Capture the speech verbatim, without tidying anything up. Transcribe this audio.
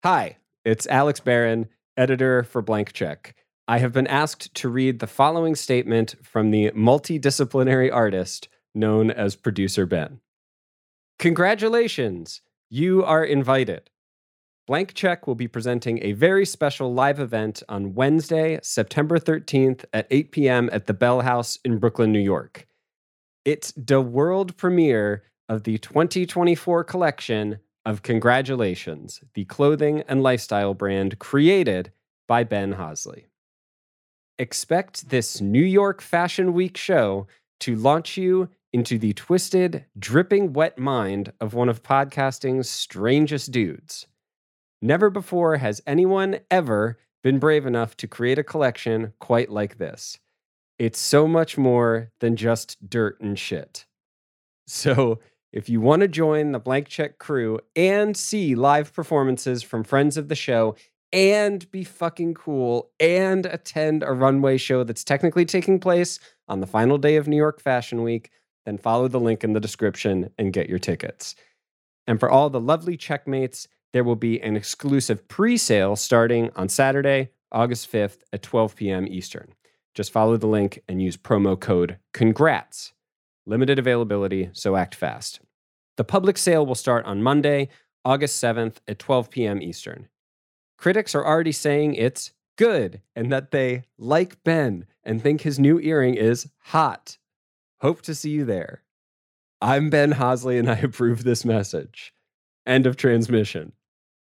Hi, it's Alex Barron, editor for Blank Check. I have been asked to read the following statement from the multidisciplinary artist known as Producer Ben. Congratulations! You are invited. Blank Check will be presenting a very special live event on Wednesday, September thirteenth at eight p.m. at the Bell House in Brooklyn, New York. It's the world premiere of the twenty twenty-four collection of Congratulations, the clothing and lifestyle brand created by Ben Hosley. Expect this New York Fashion Week show to launch you into the twisted, dripping wet mind of one of podcasting's strangest dudes. Never before has anyone ever been brave enough to create a collection quite like this. It's so much more than just dirt and shit. So, if you want to join the Blank Check crew and see live performances from friends of the show and be fucking cool and attend a runway show that's technically taking place on the final day of New York Fashion Week, then follow the link in the description and get your tickets. And for all the lovely checkmates, there will be an exclusive pre-sale starting on Saturday, August fifth at twelve p.m. Eastern. Just follow the link and use promo code CONGRATS. Limited availability, so act fast. The public sale will start on Monday, August seventh at twelve p.m. Eastern. Critics are already saying it's good and that they like Ben and think his new earring is hot. Hope to see you there. I'm Ben Hosley and I approve this message. End of transmission.